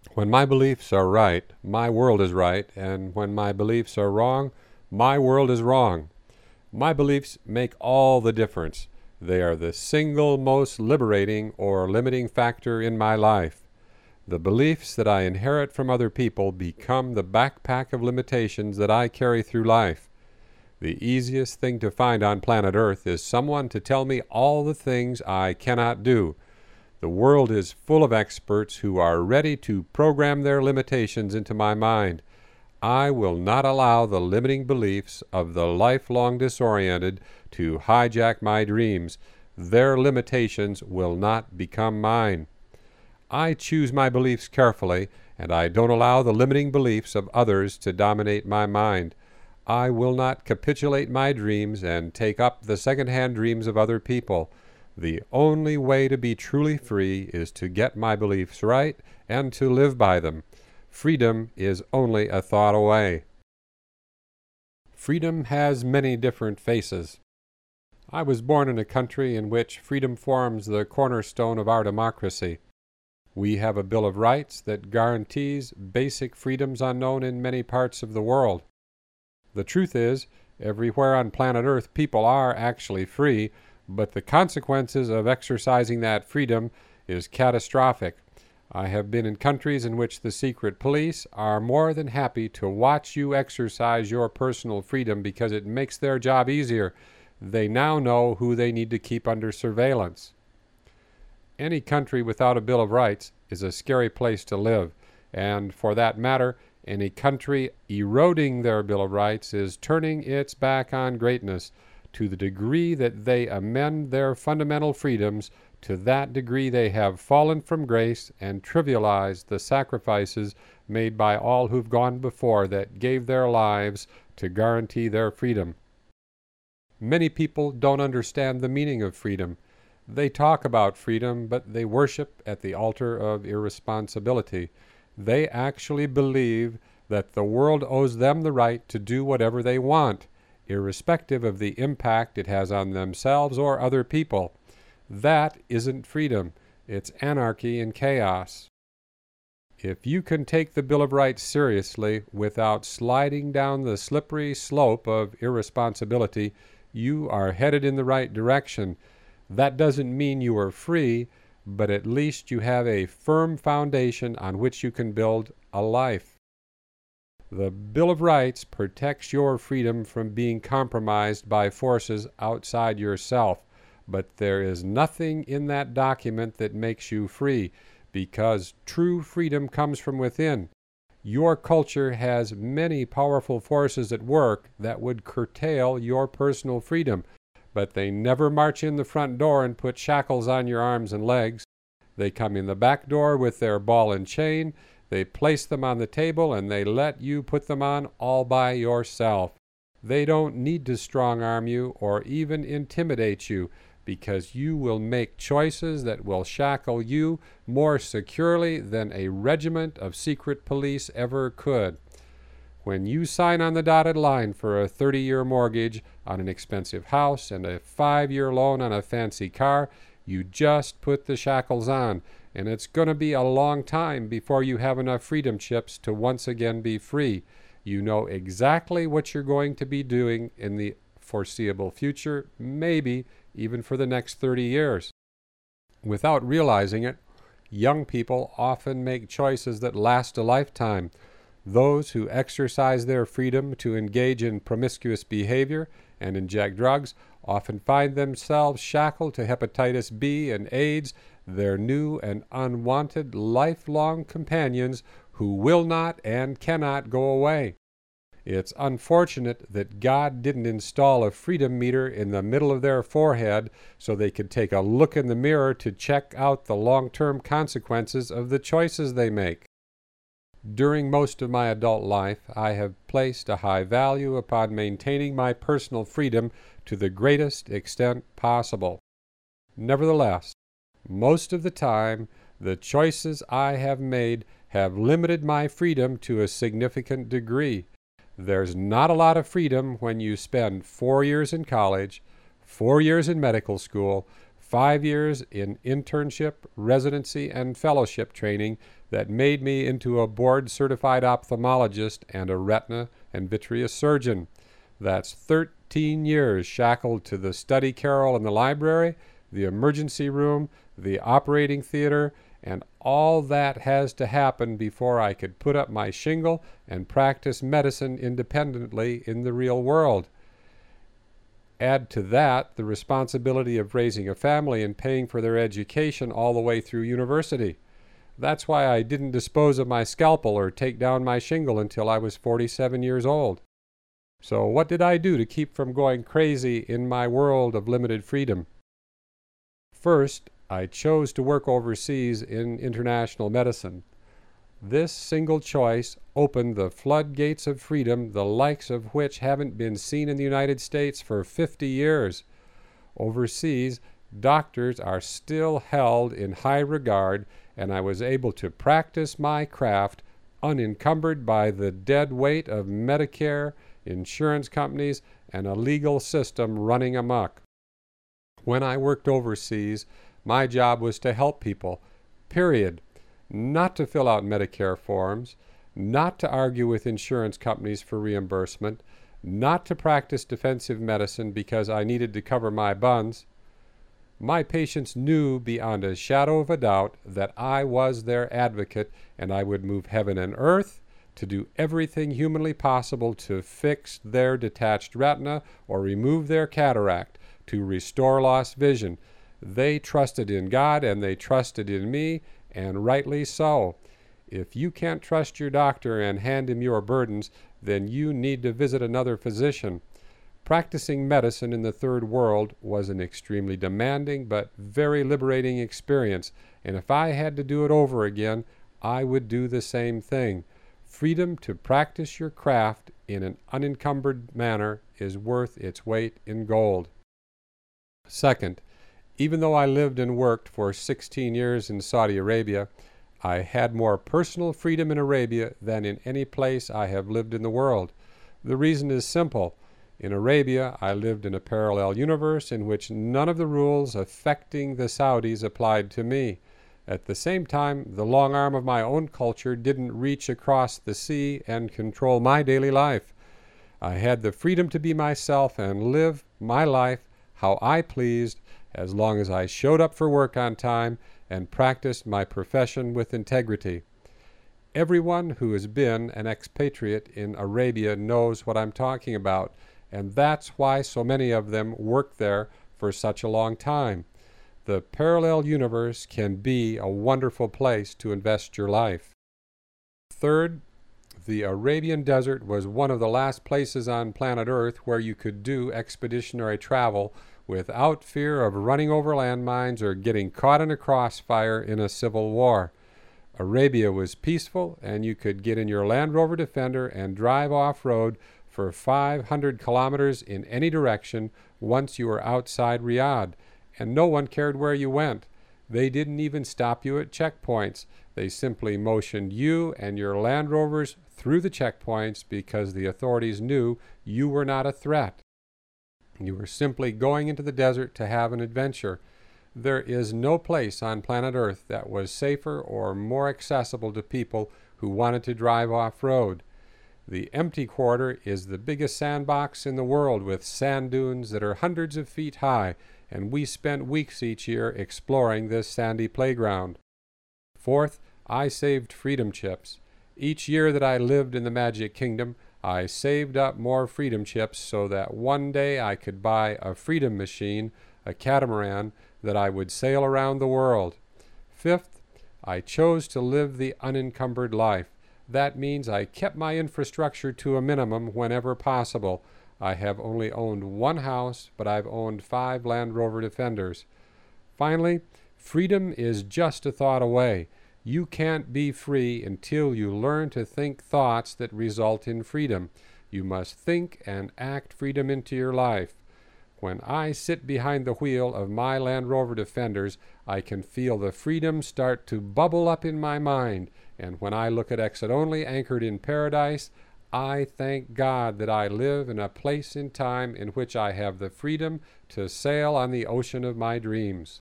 When my beliefs are right, my world is right, and when my beliefs are wrong, my world is wrong. My beliefs make all the difference. They are the single most liberating or limiting factor in my life. The beliefs that I inherit from other people become the backpack of limitations that I carry through life. The easiest thing to find on planet Earth is someone to tell me all the things I cannot do. The world is full of experts who are ready to program their limitations into my mind. I will not allow the limiting beliefs of the lifelong disoriented to hijack my dreams. Their limitations will not become mine. I choose my beliefs carefully, and I don't allow the limiting beliefs of others to dominate my mind. I will not capitulate my dreams and take up the second-hand dreams of other people. The only way to be truly free is to get my beliefs right and to live by them. Freedom is only a thought away. Freedom has many different faces. I was born in a country in which freedom forms the cornerstone of our democracy. We have a Bill of Rights that guarantees basic freedoms unknown in many parts of the world. The truth is, everywhere on planet Earth people are actually free, but the consequences of exercising that freedom is catastrophic. I have been in countries in which the secret police are more than happy to watch you exercise your personal freedom because it makes their job easier. They now know who they need to keep under surveillance. Any country without a Bill of Rights is a scary place to live, and for that matter, any country eroding their Bill of Rights is turning its back on greatness. To the degree that they amend their fundamental freedoms, to that degree they have fallen from grace and trivialized the sacrifices made by all who've gone before that gave their lives to guarantee their freedom. Many people don't understand the meaning of freedom. They talk about freedom, but they worship at the altar of irresponsibility. They actually believe that the world owes them the right to do whatever they want, irrespective of the impact it has on themselves or other people. That isn't freedom. It's anarchy and chaos. If you can take the Bill of Rights seriously without sliding down the slippery slope of irresponsibility, you are headed in the right direction. That doesn't mean you are free, but at least you have a firm foundation on which you can build a life. The Bill of Rights protects your freedom from being compromised by forces outside yourself, but there is nothing in that document that makes you free, because true freedom comes from within. Your culture has many powerful forces at work that would curtail your personal freedom, but they never march in the front door and put shackles on your arms and legs. They come in the back door with their ball and chain. They place them on the table and they let you put them on all by yourself. They don't need to strong-arm you or even intimidate you, because you will make choices that will shackle you more securely than a regiment of secret police ever could. When you sign on the dotted line for a 30-year mortgage on an expensive house and a 5-year loan on a fancy car, you just put the shackles on, and it's going to be a long time before you have enough freedom chips to once again be free. You know exactly what you're going to be doing in the foreseeable future, maybe even for the next 30 years. Without realizing it, young people often make choices that last a lifetime. Those who exercise their freedom to engage in promiscuous behavior and inject drugs often find themselves shackled to hepatitis B and AIDS, their new and unwanted lifelong companions who will not and cannot go away. It's unfortunate that God didn't install a freedom meter in the middle of their forehead so they could take a look in the mirror to check out the long-term consequences of the choices they make. During most of my adult life, I have placed a high value upon maintaining my personal freedom to the greatest extent possible. Nevertheless, most of the time, the choices I have made have limited my freedom to a significant degree. There's not a lot of freedom when you spend 4 years in college, 4 years in medical school, 5 years in internship, residency, and fellowship training that made me into a board-certified ophthalmologist and a retina and vitreous surgeon. That's 13 years shackled to the study carrel in the library, the emergency room, the operating theater, and all that has to happen before I could put up my shingle and practice medicine independently in the real world. Add to that the responsibility of raising a family and paying for their education all the way through university. That's why I didn't dispose of my scalpel or take down my shingle until I was 47 years old. So what did I do to keep from going crazy in my world of limited freedom? First, I chose to work overseas in international medicine. This single choice opened the floodgates of freedom, the likes of which haven't been seen in the United States for 50 years. Overseas, doctors are still held in high regard, and I was able to practice my craft unencumbered by the dead weight of Medicare, insurance companies, and a legal system running amok. When I worked overseas, my job was to help people, period. Not to fill out Medicare forms, not to argue with insurance companies for reimbursement, not to practice defensive medicine because I needed to cover my buns. My patients knew beyond a shadow of a doubt that I was their advocate, and I would move heaven and earth to do everything humanly possible to fix their detached retina or remove their cataract, to restore lost vision. They trusted in God and they trusted in me, and rightly so. If you can't trust your doctor and hand him your burdens, then you need to visit another physician. Practicing medicine in the third world was an extremely demanding but very liberating experience, and if I had to do it over again, I would do the same thing. Freedom to practice your craft in an unencumbered manner is worth its weight in gold. Second, even though I lived and worked for 16 years in Saudi Arabia, I had more personal freedom in Arabia than in any place I have lived in the world. The reason is simple. In Arabia, I lived in a parallel universe in which none of the rules affecting the Saudis applied to me. At the same time, the long arm of my own culture didn't reach across the sea and control my daily life. I had the freedom to be myself and live my life how I pleased, as long as I showed up for work on time and practiced my profession with integrity. Everyone who has been an expatriate in Arabia knows what I'm talking about, and that's why so many of them work there for such a long time. The parallel universe can be a wonderful place to invest your life. Third, the Arabian Desert was one of the last places on planet Earth where you could do expeditionary travel without fear of running over landmines or getting caught in a crossfire in a civil war. Arabia was peaceful, and you could get in your Land Rover Defender and drive off-road for 500 kilometers in any direction once you were outside Riyadh, and no one cared where you went. They didn't even stop you at checkpoints. They simply motioned you and your Land Rovers through the checkpoints because the authorities knew you were not a threat. You were simply going into the desert to have an adventure. There is no place on planet Earth that was safer or more accessible to people who wanted to drive off-road. The empty quarter is the biggest sandbox in the world with sand dunes that are hundreds of feet high, and we spent weeks each year exploring this sandy playground. Fourth, I saved freedom chips. Each year that I lived in the Magic Kingdom, I saved up more freedom chips so that one day I could buy a freedom machine, a catamaran, that I would sail around the world. Fifth, I chose to live the unencumbered life. That means I kept my infrastructure to a minimum whenever possible. I have only owned one house, but I've owned 5 Land Rover Defenders. Finally, freedom is just a thought away. You can't be free until you learn to think thoughts that result in freedom. You must think and act freedom into your life. When I sit behind the wheel of my Land Rover Defenders, I can feel the freedom start to bubble up in my mind, and when I look at Exit Only anchored in paradise, I thank God that I live in a place in time in which I have the freedom to sail on the ocean of my dreams.